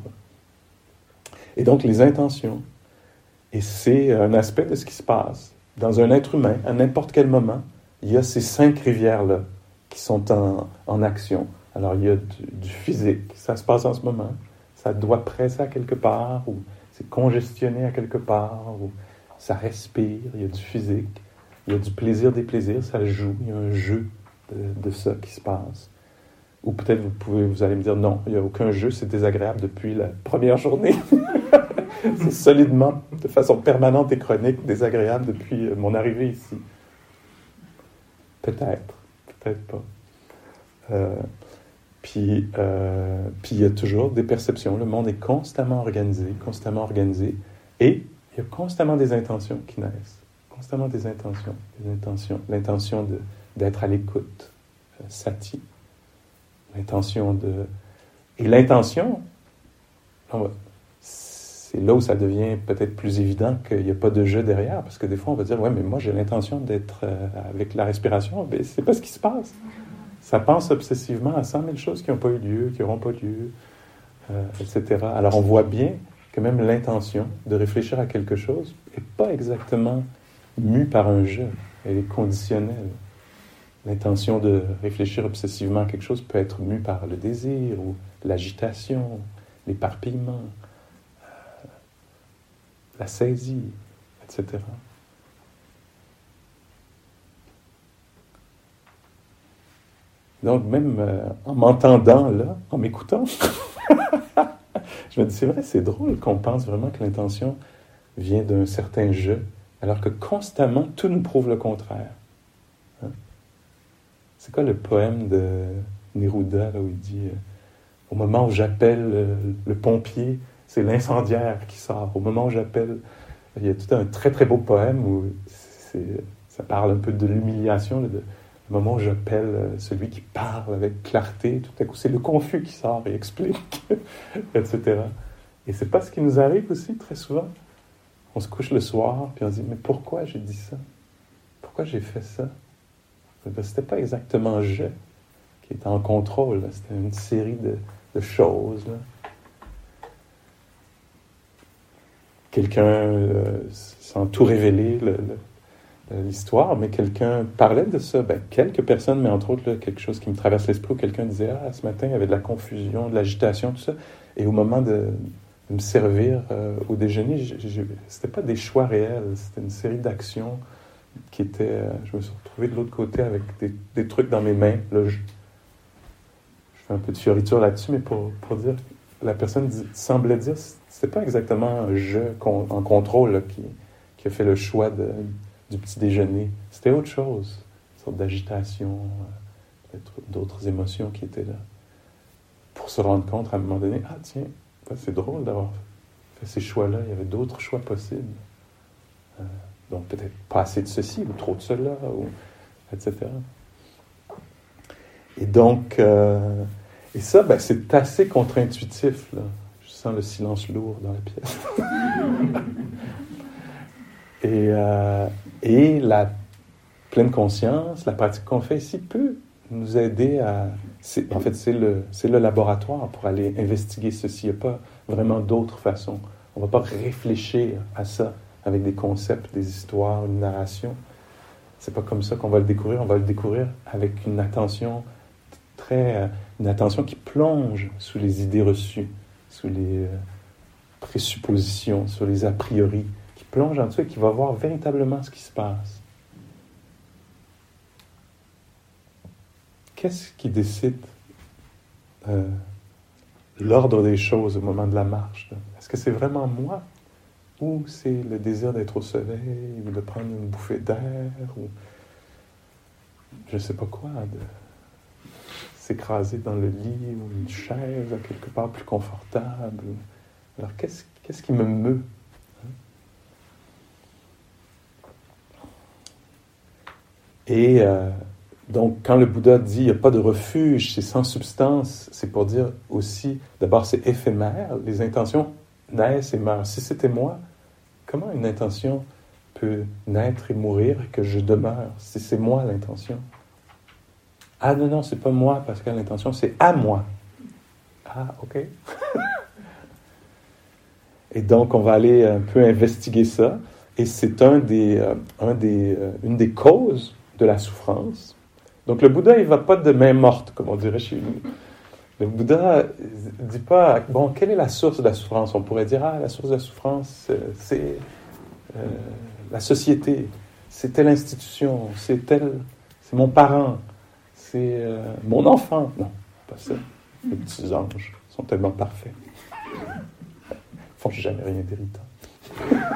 Et donc, les intentions. Et c'est un aspect de ce qui se passe. Dans un être humain, à n'importe quel moment, il y a ces cinq rivières-là qui sont en, en action. Alors, il y a du, du physique, ça se passe en ce moment. Ça doit presser à quelque part, ou c'est congestionné à quelque part, ou ça respire, il y a du physique. Il y a du plaisir des plaisirs, ça joue, il y a un jeu de, de ça qui se passe. Ou peut-être vous pouvez, vous allez me dire, non, il n'y a aucun jeu, c'est désagréable depuis la première journée. C'est solidement, de façon permanente et chronique, désagréable depuis mon arrivée ici. Peut-être, peut-être pas. Euh, puis, euh, puis il y a toujours des perceptions. Le monde est constamment organisé, constamment organisé, et il y a constamment des intentions qui naissent. Constamment des intentions, des intentions. L'intention de, d'être à l'écoute, euh, sati. L'intention de... Et l'intention, on va... c'est là où ça devient peut-être plus évident qu'il n'y a pas de jeu derrière, parce que des fois, on va dire, ouais, mais moi, j'ai l'intention d'être euh, avec la respiration. Mais c'est pas ce qui se passe. Ça pense obsessivement à cent mille choses qui n'ont pas eu lieu, qui n'auront pas lieu, euh, et cetera. Alors, on voit bien que même l'intention de réfléchir à quelque chose n'est pas exactement mue par un jeu. Elle est conditionnelle. L'intention de réfléchir obsessivement à quelque chose peut être mue par le désir, ou l'agitation, l'éparpillement, euh, la saisie, et cetera. Donc, même euh, en m'entendant là, en m'écoutant, je me dis, c'est vrai, c'est drôle qu'on pense vraiment que l'intention vient d'un certain jeu, alors que constamment, tout nous prouve le contraire. Hein? C'est quoi le poème de Neruda, là, où il dit euh, « Au moment où j'appelle euh, le pompier, c'est l'incendiaire qui sort. Au moment où j'appelle... » Il y a tout un très, très beau poème où c'est, ça parle un peu de l'humiliation, là, de, le moment où j'appelle euh, celui qui parle avec clarté, tout à coup, c'est le confus qui sort et explique, et cetera. Et c'est pas ce qui nous arrive aussi, très souvent. On se couche le soir, puis on se dit, mais pourquoi j'ai dit ça? Pourquoi j'ai fait ça? C'était pas exactement je qui était en contrôle, là. C'était une série de, de choses. Là. Quelqu'un, euh, sans tout révéler le, le, l'histoire, mais quelqu'un parlait de ça. Ben, quelques personnes, mais entre autres, là, quelque chose qui me traverse l'esprit, où quelqu'un disait, ah, ce matin, il y avait de la confusion, de l'agitation, tout ça. Et au moment de, de me servir euh, au déjeuner, j'ai, j'ai, c'était pas des choix réels, c'était une série d'actions qui étaient... Euh, je me suis retrouvé de l'autre côté avec des, des trucs dans mes mains. Là, je, je fais un peu de fioriture là-dessus, mais pour, pour dire... La personne dit, semblait dire, c'était pas exactement un jeu con, en contrôle là, qui, qui a fait le choix de, du petit déjeuner. C'était autre chose, une sorte d'agitation, euh, peut-être d'autres émotions qui étaient là. Pour se rendre compte à un moment donné, ah tiens, c'est drôle d'avoir fait ces choix-là, il y avait d'autres choix possibles. Euh, donc peut-être pas assez de ceci, ou trop de cela, ou, et cetera. Et donc... Euh, Et ça, ben, c'est assez contre-intuitif, là. Je sens le silence lourd dans la pièce. et, euh, et la pleine conscience, la pratique qu'on fait ici peut nous aider à... C'est, en fait, c'est le, c'est le laboratoire pour aller investiguer ceci. Il n'y a pas vraiment d'autre façon. On ne va pas réfléchir à ça avec des concepts, des histoires, une narration. C'est pas comme ça qu'on va le découvrir. On va le découvrir avec une attention très, une attention qui plonge sous les idées reçues, sous les euh, présuppositions, sur les a priori, qui plonge en dessous et qui va voir véritablement ce qui se passe. Qu'est-ce qui décide euh, l'ordre des choses au moment de la marche? Là? Est-ce que c'est vraiment moi? Ou c'est le désir d'être au soleil, ou de prendre une bouffée d'air, ou je ne sais pas quoi, de s'écraser dans le lit, ou une chaise, à quelque part plus confortable. Alors, qu'est-ce, qu'est-ce qui me meut? Et euh, donc, quand le Bouddha dit « il n'y a pas de refuge, c'est sans substance », c'est pour dire aussi, d'abord, c'est éphémère, les intentions naissent et meurent. Si c'était moi, comment une intention peut naître et mourir et que je demeure, si c'est moi l'intention? Ah non, non, c'est pas moi, parce que l'intention, c'est à moi. Ah, ok. Et donc, on va aller un peu investiguer ça. Et c'est un des, euh, un des, euh, une des causes de la souffrance. Donc, le Bouddha, il ne va pas de main morte, comme on dirait chez nous. Le Bouddha ne dit pas, bon, quelle est la source de la souffrance? On pourrait dire, ah, la source de la souffrance, c'est euh, la société, c'est telle institution, c'est tel, c'est mon parent, c'est euh, mon enfant. Non, pas ça. Les petits anges sont tellement parfaits. Ils ne font jamais rien d'irritant.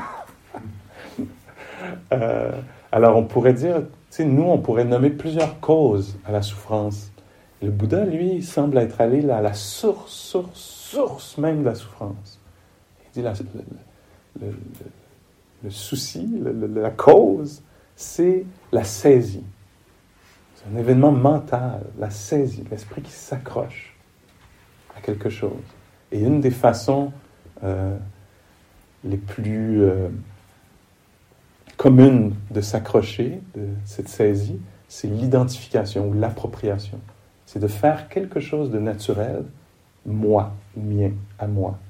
euh, alors, on pourrait dire, tu sais, nous, on pourrait nommer plusieurs causes à la souffrance. Le Bouddha, lui, il semble être allé là, à la source, source, source même de la souffrance. Il dit, la, le, le, le, le souci, le, le, la cause, c'est la saisie. C'est un événement mental, la saisie, l'esprit qui s'accroche à quelque chose. Et une des façons euh, les plus euh, communes de s'accrocher, de cette saisie, c'est l'identification ou l'appropriation. C'est de faire quelque chose de naturel, moi, mien, à moi.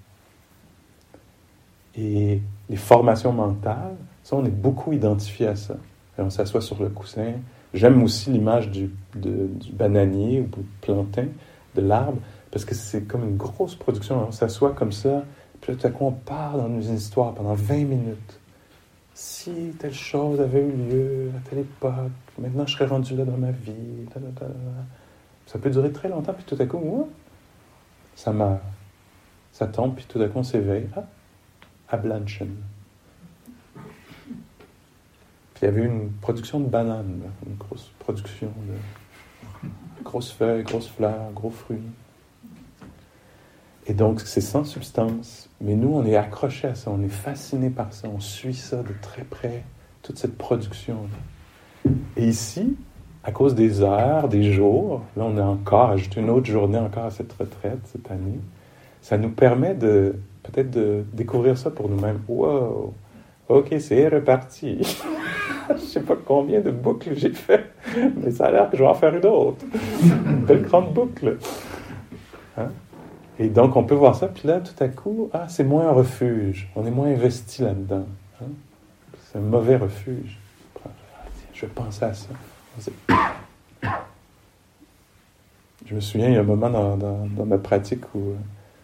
Et les formations mentales, ça, on est beaucoup identifié à ça. Et on s'assoit sur le coussin. J'aime aussi l'image du, de, du bananier ou du plantain, de l'arbre, parce que c'est comme une grosse production. On s'assoit comme ça, puis tout à coup, on part dans une histoire pendant vingt minutes. Si telle chose avait eu lieu à telle époque, maintenant je serais rendu là dans ma vie, da, da, da, da. Ça peut durer très longtemps, puis tout à coup, ouah, ça meurt. Ça tombe, puis tout à coup, on s'éveille. Ah, Ablanchen. Puis il y avait une production de bananes, là, une grosse production de grosses feuilles, grosses fleurs, gros fruits. Et donc, c'est sans substance. Mais nous, on est accrochés à ça, on est fascinés par ça, on suit ça de très près, toute cette production-là. Et ici, à cause des heures, des jours, là on a encore ajouté une autre journée encore à cette retraite cette année, ça nous permet de peut-être de découvrir ça pour nous-mêmes. Wow, ok, c'est reparti. Je ne sais pas combien de boucles j'ai fait, mais ça a l'air que je vais en faire une autre. Une belle grande boucle. Hein? Et donc on peut voir ça, puis là tout à coup, ah, c'est moins un refuge, on est moins investi là-dedans. Hein? C'est un mauvais refuge. Je vais penser à ça. Je me souviens, il y a un moment dans, dans, dans ma pratique où euh,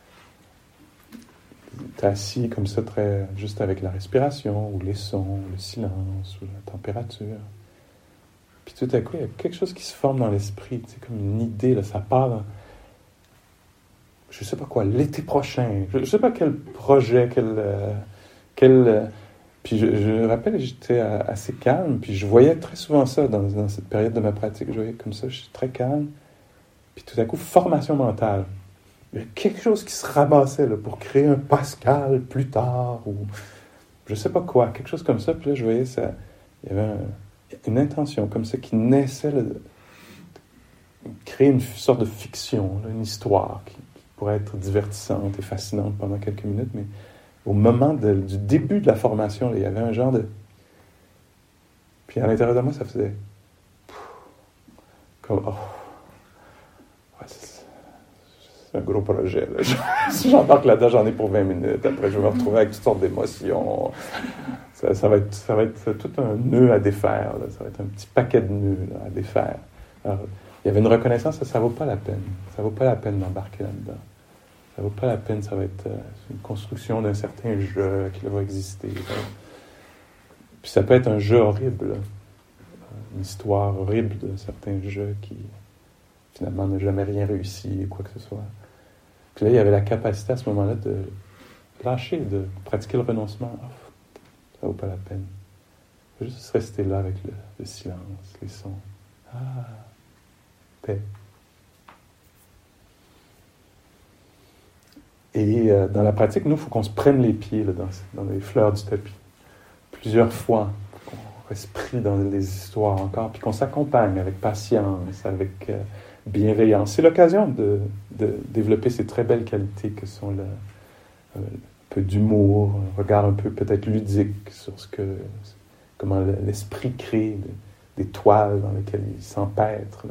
tu es assis comme ça, très, juste avec la respiration, ou les sons, le silence, ou la température. Puis tout à coup, il y a quelque chose qui se forme dans l'esprit, tu sais, comme une idée, là, ça part dans, je ne sais pas quoi, l'été prochain, je ne sais pas quel projet, quel... Euh, quel euh, Puis je, je me rappelle, j'étais assez calme, puis je voyais très souvent ça dans, dans cette période de ma pratique. Je voyais comme ça, je suis très calme. Puis tout à coup, formation mentale. Il y a quelque chose qui se ramassait là, pour créer un Pascal plus tard, ou je ne sais pas quoi, quelque chose comme ça. Puis là, je voyais ça, il y avait un, une intention comme ça qui naissait, là, de créer une sorte de fiction, là, une histoire qui, qui pourrait être divertissante et fascinante pendant quelques minutes, mais au moment de, du début de la formation, là, il y avait un genre de... Puis à l'intérieur de moi, ça faisait... Comme, oh... Ouais, c'est un gros projet. Là. Si j'embarque là-dedans, j'en ai pour vingt minutes. Après, je vais me retrouver avec toutes sortes d'émotions. Ça, ça, va être, ça va être tout un nœud à défaire. Là. Ça va être un petit paquet de nœuds là, à défaire. Alors, il y avait une reconnaissance, ça ne vaut pas la peine. Ça ne vaut pas la peine d'embarquer là-dedans. Ça ne vaut pas la peine, ça va être euh, une construction d'un certain jeu qui va exister. Là. Puis ça peut être un jeu horrible, là. Une histoire horrible de certains jeux qui, finalement, n'ont jamais rien réussi, ou quoi que ce soit. Puis là, il y avait la capacité à ce moment-là de lâcher, de pratiquer le renoncement. Oh, ça ne vaut pas la peine. Juste rester là avec le, le silence, les sons. Ah, paix. Et euh, dans la pratique, nous, il faut qu'on se prenne les pieds là, dans, dans les fleurs du tapis. Plusieurs fois, qu'on reste pris dans les histoires encore, puis qu'on s'accompagne avec patience, avec euh, bienveillance. C'est l'occasion de, de développer ces très belles qualités que sont le, euh, un peu d'humour, un regard un peu peut-être ludique sur ce que, comment l'esprit crée, des toiles dans lesquelles il s'empêtre. Là.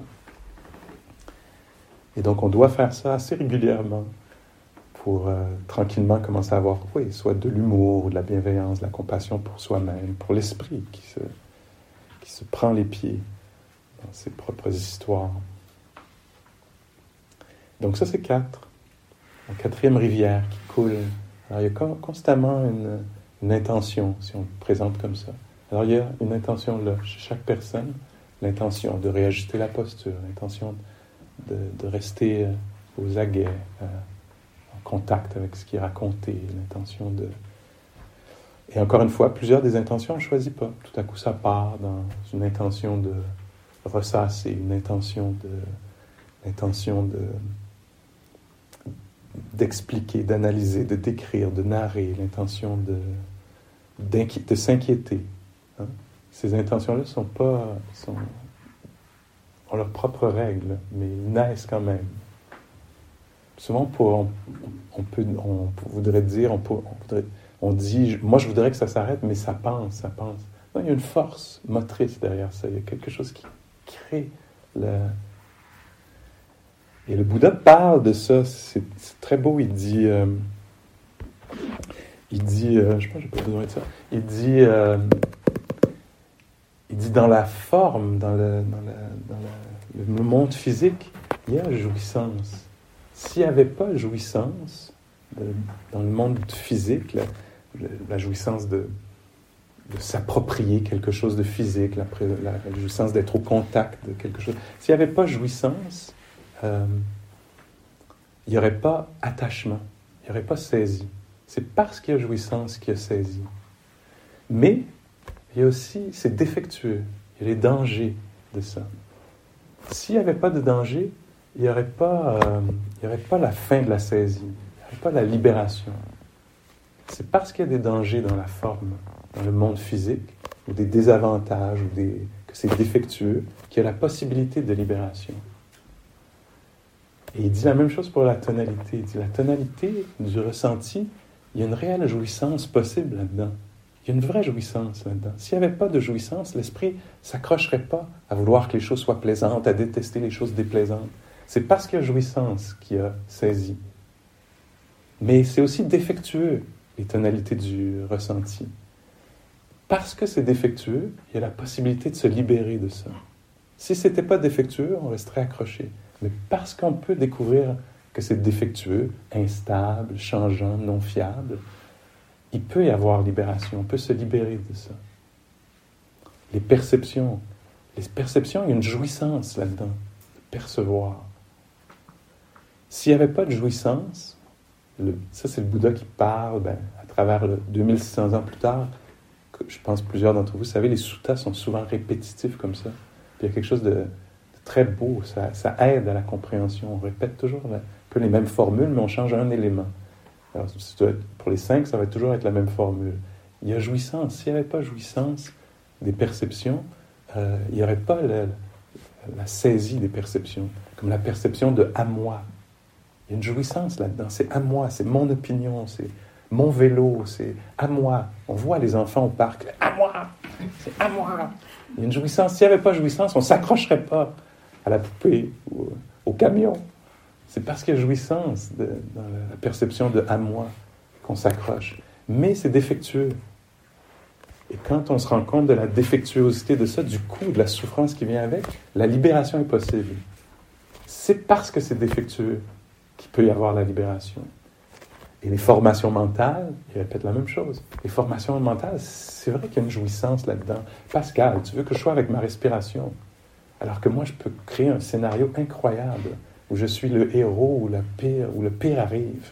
Et donc, on doit faire ça assez régulièrement pour euh, tranquillement commencer à avoir, oui, soit de l'humour, de la bienveillance, de la compassion pour soi-même, pour l'esprit qui se, qui se prend les pieds dans ses propres histoires. Donc ça, c'est quatre. La quatrième rivière qui coule. Alors, il y a constamment une, une intention, si on le présente comme ça. Alors, il y a une intention là, chez chaque personne, l'intention de réajuster la posture, l'intention de, de rester aux aguets, euh, contact avec ce qui est raconté, l'intention de... Et encore une fois, plusieurs des intentions, on ne choisit pas. Tout à coup, ça part dans une intention de ressasser, une intention de... l'intention de... d'expliquer, d'analyser, de décrire, de narrer, l'intention de, d'inqui... de s'inquiéter. Hein? Ces intentions-là sont pas... Sont... ont leurs propres règles, mais ils naissent quand même. Souvent, pour, on, on, peut, on voudrait dire, on, peut, on, voudrait, on dit, moi je voudrais que ça s'arrête, mais ça pense, ça pense. Non, il y a une force motrice derrière ça, il y a quelque chose qui crée le... Et le Bouddha parle de ça, c'est, c'est très beau, il dit, euh, il dit, euh, je pense que j'ai pas besoin de ça, il dit, euh, il dit dans la forme, dans le, dans, le, dans le, le monde physique, il y a jouissance. S'il n'y avait pas jouissance de, dans le monde physique, la, la jouissance de, de s'approprier quelque chose de physique, la, la, la jouissance d'être au contact de quelque chose, s'il n'y avait pas jouissance, euh, il n'y aurait pas attachement, il n'y aurait pas saisie. C'est parce qu'il y a jouissance qu'il y a saisie. Mais il y a aussi, c'est défectueux, il y a les dangers de ça. S'il n'y avait pas de danger, il n'y aurait pas, euh, il y aurait pas la fin de la saisie, il n'y aurait pas la libération. C'est parce qu'il y a des dangers dans la forme, dans le monde physique, ou des désavantages, ou des, que c'est défectueux, qu'il y a la possibilité de libération. Et il dit la même chose pour la tonalité. Il dit la tonalité du ressenti, il y a une réelle jouissance possible là-dedans. Il y a une vraie jouissance là-dedans. S'il n'y avait pas de jouissance, l'esprit ne s'accrocherait pas à vouloir que les choses soient plaisantes, à détester les choses déplaisantes. C'est parce qu'il y a jouissance qu'il y a saisi. Mais c'est aussi défectueux, les tonalités du ressenti. Parce que c'est défectueux, il y a la possibilité de se libérer de ça. Si ce n'était pas défectueux, on resterait accroché. Mais parce qu'on peut découvrir que c'est défectueux, instable, changeant, non fiable, il peut y avoir libération, on peut se libérer de ça. Les perceptions, les perceptions, il y a une jouissance là-dedans, de percevoir. S'il n'y avait pas de jouissance, le, ça c'est le Bouddha qui parle, ben, à travers le deux mille six cents ans plus tard, que je pense plusieurs d'entre vous, vous savez, les suttas sont souvent répétitifs comme ça. Puis il y a quelque chose de, de très beau, ça, ça aide à la compréhension. On répète toujours un peu les mêmes formules, mais on change un élément. Alors, pour les cinq, ça va toujours être la même formule. Il y a jouissance. S'il n'y avait pas jouissance des perceptions, euh, il n'y aurait pas la, la saisie des perceptions, comme la perception de « à moi ». Il y a une jouissance là-dedans. C'est à moi, c'est mon opinion, c'est mon vélo, c'est à moi. On voit les enfants au parc, à moi, c'est à moi. Il y a une jouissance. S'il n'y avait pas jouissance, on ne s'accrocherait pas à la poupée ou au camion. C'est parce qu'il y a jouissance de, dans la perception de « à moi » qu'on s'accroche. Mais c'est défectueux. Et quand on se rend compte de la défectuosité de ça, du coup, de la souffrance qui vient avec, la libération est possible. C'est parce que c'est défectueux qu'il peut y avoir la libération. Et les formations mentales, ils répètent la même chose. Les formations mentales, c'est vrai qu'il y a une jouissance là-dedans. Pascal, tu veux que je sois avec ma respiration, alors que moi, je peux créer un scénario incroyable où je suis le héros, où le pire, où le pire arrive.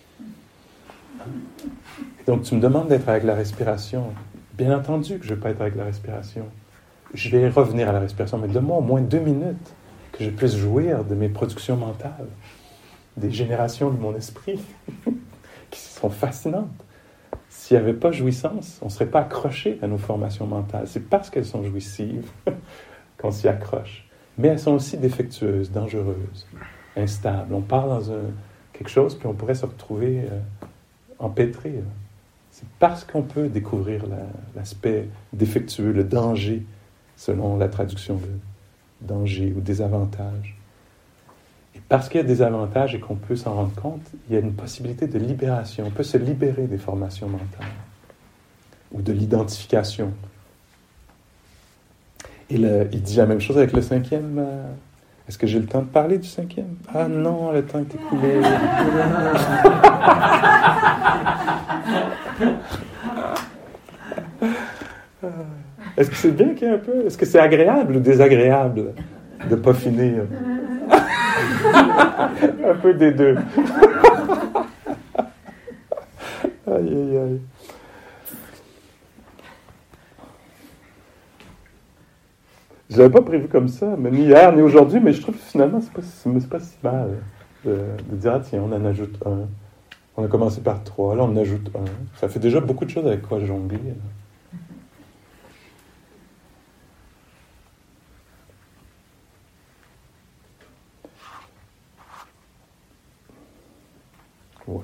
Et donc, tu me demandes d'être avec la respiration. Bien entendu que je ne veux pas être avec la respiration. Je vais revenir à la respiration, mais donne-moi au moins deux minutes que je puisse jouir de mes productions mentales, des générations de mon esprit, qui sont fascinantes. S'il n'y avait pas jouissance, on ne serait pas accroché à nos formations mentales. C'est parce qu'elles sont jouissives qu'on s'y accroche. Mais elles sont aussi défectueuses, dangereuses, instables. On part dans un, quelque chose, puis on pourrait se retrouver euh, empêtré. Là. C'est parce qu'on peut découvrir la, l'aspect défectueux, le danger, selon la traduction de danger ou désavantage. Et parce qu'il y a des avantages et qu'on peut s'en rendre compte, il y a une possibilité de libération. On peut se libérer des formations mentales ou de l'identification. Et le, il dit la même chose avec le cinquième. Euh, est-ce que j'ai le temps de parler du cinquième? Ah non, le temps est écoulé. Est-ce que c'est bien qu'il y ait un peu... Est-ce que c'est agréable ou désagréable de ne pas finir? Un peu des deux. Aïe, aïe, aïe. Je l'avais pas prévu comme ça, mais ni hier, ni aujourd'hui, mais je trouve que finalement, c'est pas, c'est pas si mal de, de dire, ah tiens, on en ajoute un. On a commencé par trois, là on en ajoute un. Ça fait déjà beaucoup de choses avec quoi jongler. Là. Ouais.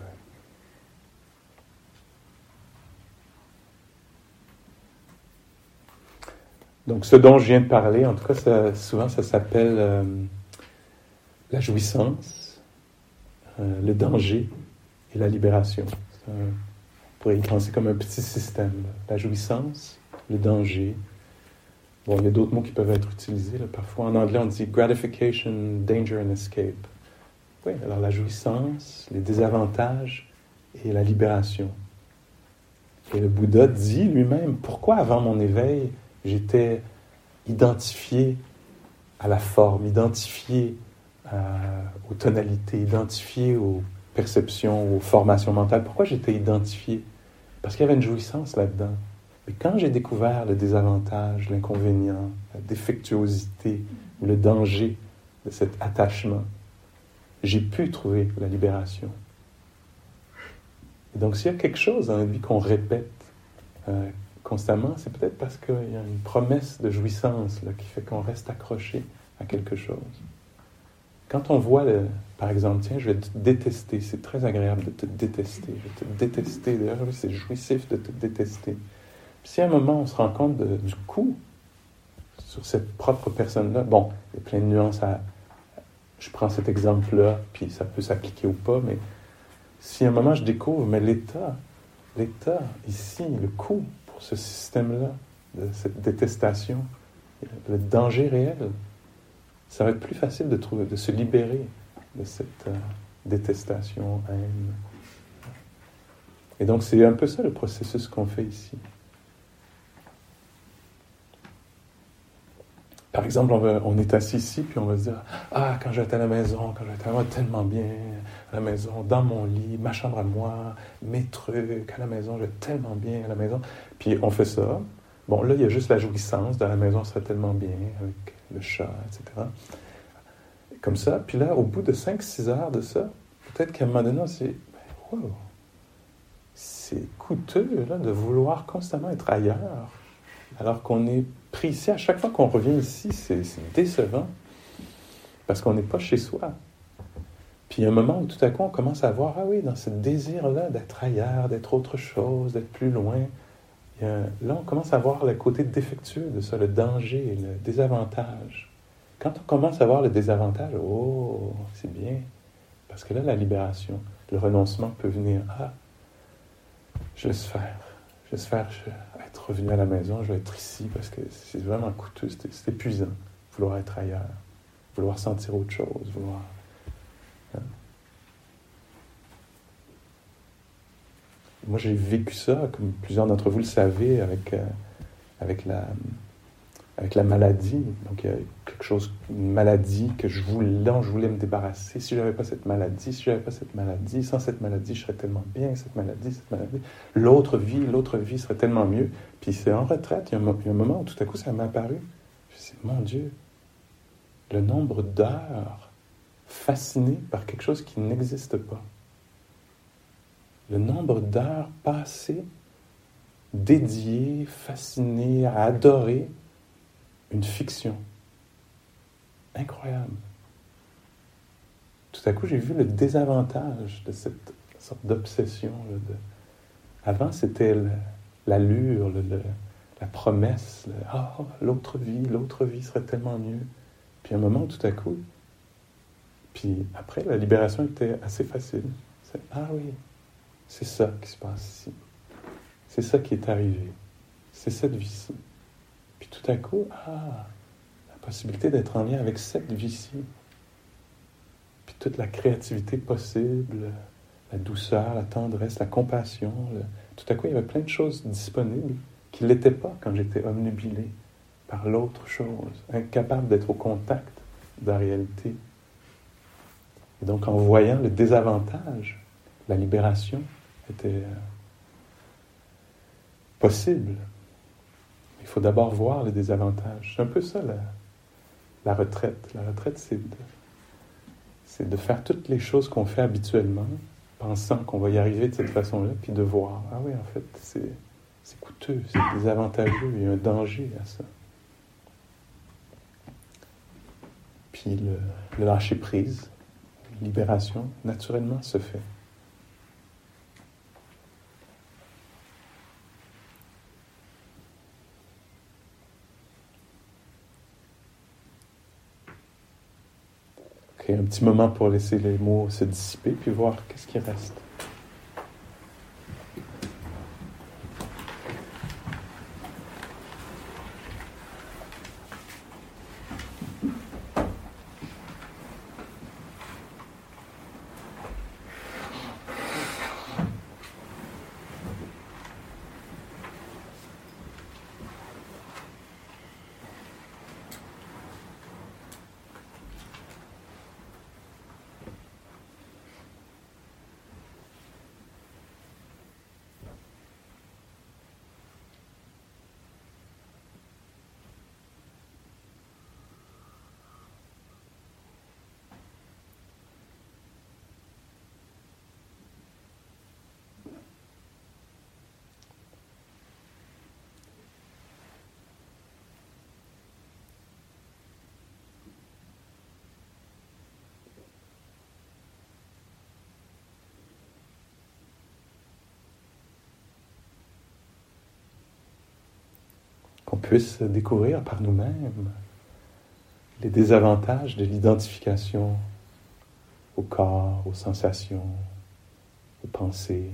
Donc, ce dont je viens de parler, en tout cas, ça, souvent, ça s'appelle euh, la jouissance, euh, le danger et la libération. Un, on pourrait y penser comme un petit système. Là. La jouissance, le danger. Bon, il y a d'autres mots qui peuvent être utilisés. Là. Parfois, en anglais, on dit gratification, danger and escape. Oui, alors la jouissance, les désavantages et la libération. Et le Bouddha dit lui-même, pourquoi avant mon éveil, j'étais identifié à la forme, identifié euh, aux tonalités, identifié aux perceptions, aux formations mentales. Pourquoi j'étais identifié? Parce qu'il y avait une jouissance là-dedans. Mais quand j'ai découvert le désavantage, l'inconvénient, la défectuosité ou le danger de cet attachement, j'ai pu trouver la libération. Et donc, s'il y a quelque chose dans notre vie qu'on répète euh, constamment, c'est peut-être parce qu'il y a une promesse de jouissance là, qui fait qu'on reste accroché à quelque chose. Quand on voit, le, par exemple, tiens, je vais te détester, c'est très agréable de te détester, je vais te détester, d'ailleurs, c'est jouissif de te détester. Puis si à un moment on se rend compte de, du coup sur cette propre personne-là, bon, il y a plein de nuances à... Je prends cet exemple-là, puis ça peut s'appliquer ou pas, mais si à un moment je découvre, mais l'état, l'état, ici, le coût pour ce système-là, de cette détestation, le danger réel, ça va être plus facile de trouver, de se libérer de cette euh, détestation, haine. Et donc c'est un peu ça le processus qu'on fait ici. Par exemple, on, va, on est assis ici, puis on va se dire « Ah, quand j'étais à la maison, quand j'étais à la maison, tellement bien, à la maison, dans mon lit, ma chambre à moi, mes trucs, à la maison, j'étais tellement bien à la maison. » Puis on fait ça. Bon, là, il y a juste la jouissance, dans la maison, ça serait tellement bien, avec le chat, et cetera. Comme ça. Puis là, au bout de cinq six heures de ça, peut-être qu'à un moment donné, on se dit « Wow, c'est coûteux là, de vouloir constamment être ailleurs, alors qu'on est pris ici. À chaque fois qu'on revient ici, c'est, c'est décevant, parce qu'on n'est pas chez soi. Puis il y a un moment où tout à coup, on commence à voir, ah oui, dans ce désir-là d'être ailleurs, d'être autre chose, d'être plus loin, il y a, là, on commence à voir le côté défectueux de ça, le danger, le désavantage. Quand on commence à voir le désavantage, oh, c'est bien. Parce que là, la libération, le renoncement peut venir. Ah, je laisse faire. Je laisse faire, je vais être revenu à la maison, je vais être ici parce que c'est vraiment coûteux, c'est, c'est épuisant. Vouloir être ailleurs, vouloir sentir autre chose, vouloir... Hein. Moi, j'ai vécu ça, comme plusieurs d'entre vous le savez, avec, euh, avec, la, avec la maladie. Donc, il y a quelque chose, une maladie que je voulais, dont je voulais me débarrasser. Si je n'avais pas cette maladie, si je n'avais pas cette maladie, sans cette maladie, je serais tellement bien, cette maladie, cette maladie. L'autre vie, l'autre vie serait tellement mieux. Puis c'est en retraite, il y a un, il y a un moment où tout à coup, ça m'est apparu. Je me suis dit, mon Dieu, le nombre d'heures fascinées par quelque chose qui n'existe pas. Le nombre d'heures passées, dédiées, fascinées, à adorer une fiction. Incroyable. Tout à coup, j'ai vu le désavantage de cette sorte d'obsession. Là, de... Avant, c'était le, l'allure, le, le, la promesse. Le, ah, l'autre vie, l'autre vie serait tellement mieux. Puis à un moment, tout à coup, puis après, la libération était assez facile. C'est, ah oui, c'est ça qui se passe ici. C'est ça qui est arrivé. C'est cette vie-ci. Puis tout à coup, ah, la possibilité d'être en lien avec cette vie-ci. Puis toute la créativité possible, la douceur, la tendresse, la compassion. Le... Tout à coup, il y avait plein de choses disponibles qui ne l'étaient pas quand j'étais omnubilé par l'autre chose, incapable d'être au contact de la réalité. Et donc, en voyant le désavantage, la libération était euh, possible. Il faut d'abord voir le désavantage. C'est un peu ça, la, la retraite. La retraite, c'est de, c'est de faire toutes les choses qu'on fait habituellement, pensant qu'on va y arriver de cette façon-là, puis de voir, ah oui, en fait, c'est, c'est coûteux, c'est désavantageux, il y a un danger à ça. Puis le, le lâcher-prise, la libération, naturellement, se fait. Ok, un petit moment pour laisser les mots se dissiper, puis voir qu'est-ce qui reste. Qu'on puisse découvrir par nous-mêmes les désavantages de l'identification au corps, aux sensations, aux pensées,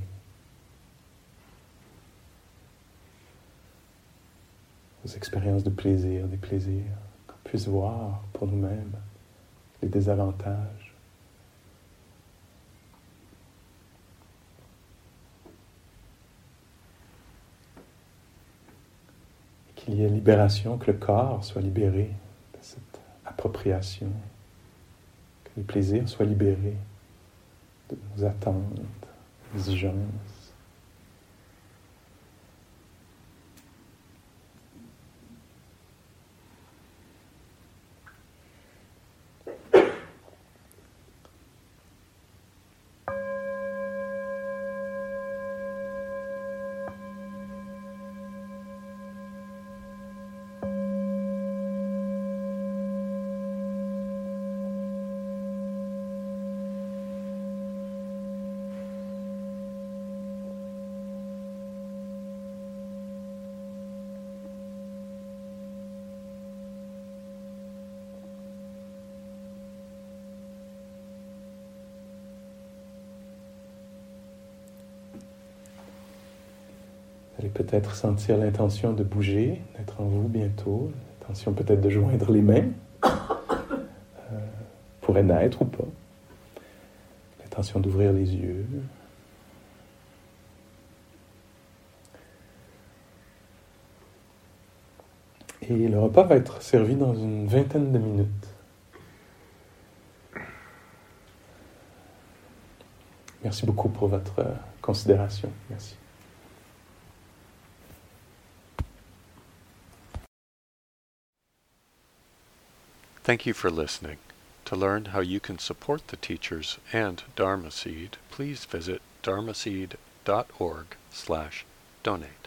aux expériences de plaisir, des plaisirs, qu'on puisse voir pour nous-mêmes les désavantages. Qu'il y ait libération, que le corps soit libéré de cette appropriation, que les plaisirs soient libérés de nos attentes, exigences. allez peut-être sentir l'intention de bouger, d'être en vous bientôt, l'intention peut-être de joindre les mains, euh, pourrait naître ou pas, l'intention d'ouvrir les yeux. Et le repas va être servi dans une vingtaine de minutes. Merci beaucoup pour votre euh, considération. Merci. Thank you for listening. To learn how you can support the teachers and Dharma Seed, please visit dharmaseed dot org slash donate.